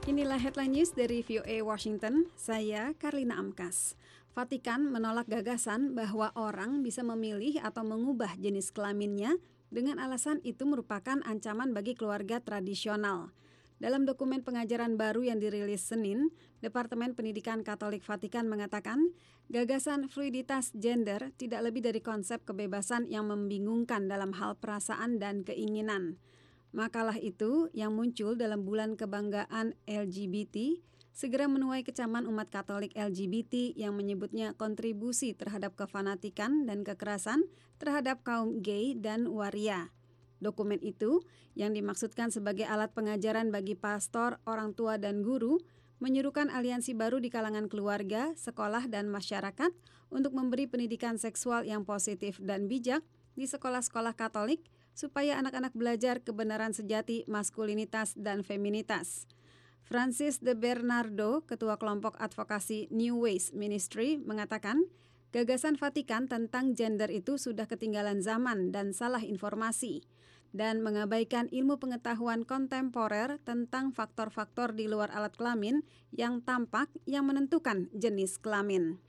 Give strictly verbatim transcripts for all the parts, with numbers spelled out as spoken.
Inilah headline news dari V O A Washington, saya Karlina Amkas. Vatikan menolak gagasan bahwa orang bisa memilih atau mengubah jenis kelaminnya dengan alasan itu merupakan ancaman bagi keluarga tradisional. Dalam dokumen pengajaran baru yang dirilis Senin, Departemen Pendidikan Katolik Vatikan mengatakan gagasan fluiditas gender tidak lebih dari konsep kebebasan yang membingungkan dalam hal perasaan dan keinginan. Makalah itu yang muncul dalam bulan kebanggaan L G B T segera menuai kecaman umat Katolik L G B T yang menyebutnya kontribusi terhadap kefanatikan dan kekerasan terhadap kaum gay dan waria. Dokumen itu yang dimaksudkan sebagai alat pengajaran bagi pastor, orang tua dan guru menyerukan aliansi baru di kalangan keluarga, sekolah dan masyarakat untuk memberi pendidikan seksual yang positif dan bijak di sekolah-sekolah Katolik supaya anak-anak belajar kebenaran sejati maskulinitas dan feminitas. Francis de Bernardo, Ketua Kelompok Advokasi New Ways Ministry, mengatakan gagasan Vatikan tentang gender itu sudah ketinggalan zaman dan salah informasi, dan mengabaikan ilmu pengetahuan kontemporer tentang faktor-faktor di luar alat kelamin yang tampak yang menentukan jenis kelamin.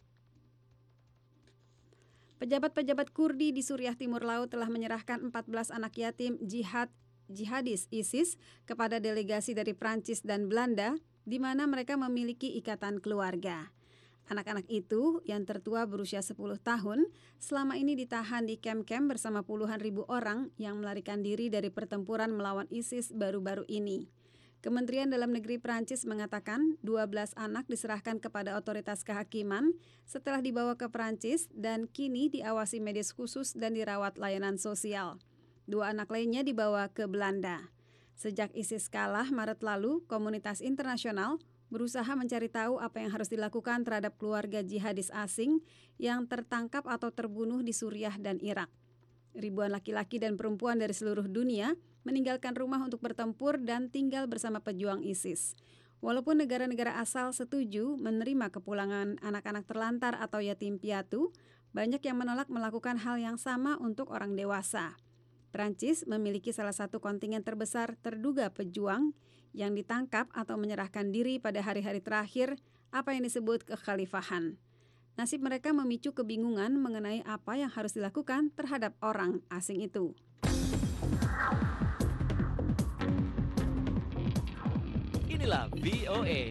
Pejabat-pejabat Kurdi di Suriah Timur Laut telah menyerahkan empat belas anak yatim jihad jihadis ISIS kepada delegasi dari Prancis dan Belanda, di mana mereka memiliki ikatan keluarga. Anak-anak itu yang tertua berusia sepuluh tahun selama ini ditahan di kamp-kamp bersama puluhan ribu orang yang melarikan diri dari pertempuran melawan ISIS baru-baru ini. Kementerian Dalam Negeri Prancis mengatakan dua belas anak diserahkan kepada otoritas kehakiman setelah dibawa ke Prancis dan kini diawasi medis khusus dan dirawat layanan sosial. Dua anak lainnya dibawa ke Belanda. Sejak ISIS kalah Maret lalu, komunitas internasional berusaha mencari tahu apa yang harus dilakukan terhadap keluarga jihadis asing yang tertangkap atau terbunuh di Suriah dan Irak. Ribuan laki-laki dan perempuan dari seluruh dunia meninggalkan rumah untuk bertempur dan tinggal bersama pejuang ISIS. Walaupun negara-negara asal setuju menerima kepulangan anak-anak terlantar atau yatim piatu, banyak yang menolak melakukan hal yang sama untuk orang dewasa. Prancis memiliki salah satu kontingen terbesar terduga pejuang yang ditangkap atau menyerahkan diri pada hari-hari terakhir apa yang disebut kekhalifahan. Nasib mereka memicu kebingungan mengenai apa yang harus dilakukan terhadap orang asing itu. Inilah V O A.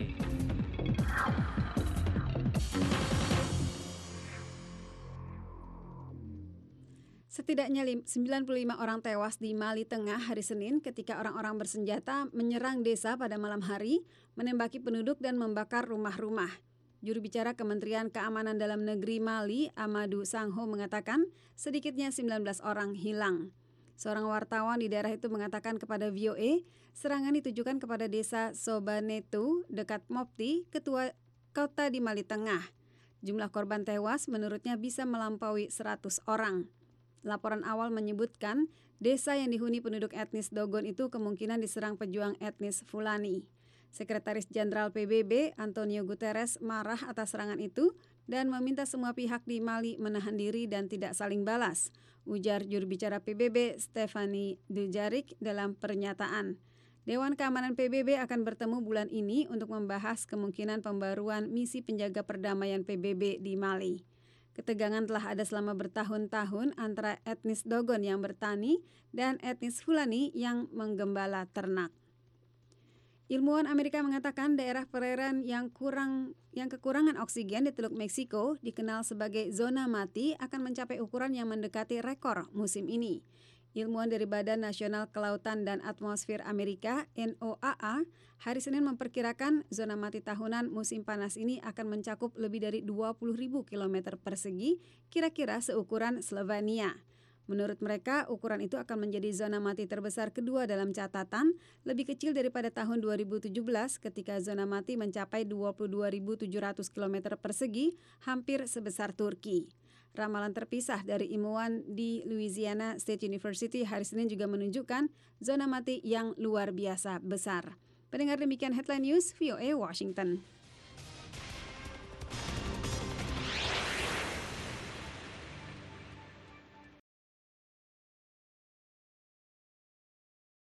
Setidaknya sembilan puluh lima orang tewas di Mali Tengah hari Senin ketika orang-orang bersenjata menyerang desa pada malam hari, menembaki penduduk dan membakar rumah-rumah. Juru bicara Kementerian Keamanan Dalam Negeri Mali, Amadou Sangho, mengatakan sedikitnya sembilan belas orang hilang. Seorang wartawan di daerah itu mengatakan kepada V O A, serangan ditujukan kepada desa Sobaneto dekat Mopti, ketua kota di Mali Tengah. Jumlah korban tewas menurutnya bisa melampaui seratus orang. Laporan awal menyebutkan desa yang dihuni penduduk etnis Dogon itu kemungkinan diserang pejuang etnis Fulani. Sekretaris Jenderal P B B Antonio Guterres marah atas serangan itu dan meminta semua pihak di Mali menahan diri dan tidak saling balas, ujar juru bicara P B B Stephanie Dujarric dalam pernyataan. Dewan Keamanan P B B akan bertemu bulan ini untuk membahas kemungkinan pembaruan misi penjaga perdamaian P B B di Mali. Ketegangan telah ada selama bertahun-tahun antara etnis Dogon yang bertani dan etnis Fulani yang menggembala ternak. Ilmuwan Amerika mengatakan daerah perairan yang kurang yang kekurangan oksigen di Teluk Meksiko dikenal sebagai zona mati akan mencapai ukuran yang mendekati rekor musim ini. Ilmuwan dari Badan Nasional Kelautan dan Atmosfer Amerika N O A A hari Senin memperkirakan zona mati tahunan musim panas ini akan mencakup lebih dari dua puluh ribu kilometer persegi, kira-kira seukuran Slovenia. Menurut mereka, ukuran itu akan menjadi zona mati terbesar kedua dalam catatan, lebih kecil daripada tahun dua ribu tujuh belas ketika zona mati mencapai dua puluh dua ribu tujuh ratus kilometer persegi, hampir sebesar Turki. Ramalan terpisah dari ilmuwan di Louisiana State University hari Senin juga menunjukkan zona mati yang luar biasa besar. Pendengar, demikian headline news V O A Washington.